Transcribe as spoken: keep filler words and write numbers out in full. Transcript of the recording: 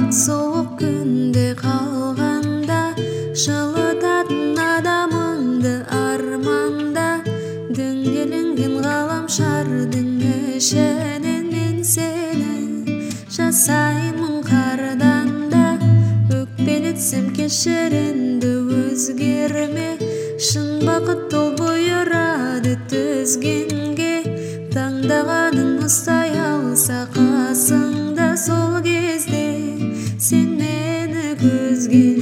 соғық күнде қалғанда, жылытатын адамыңды арманда. Дөңгеленген ғаламшардың ішінен мен сені жасаймын қардан да. Өкпелетсем кешірінді өзгерме, шын бақыт ол бұйырады төзгенге. Таңдағаның ұстай алса қасыңда, сол кезде сен мені көзге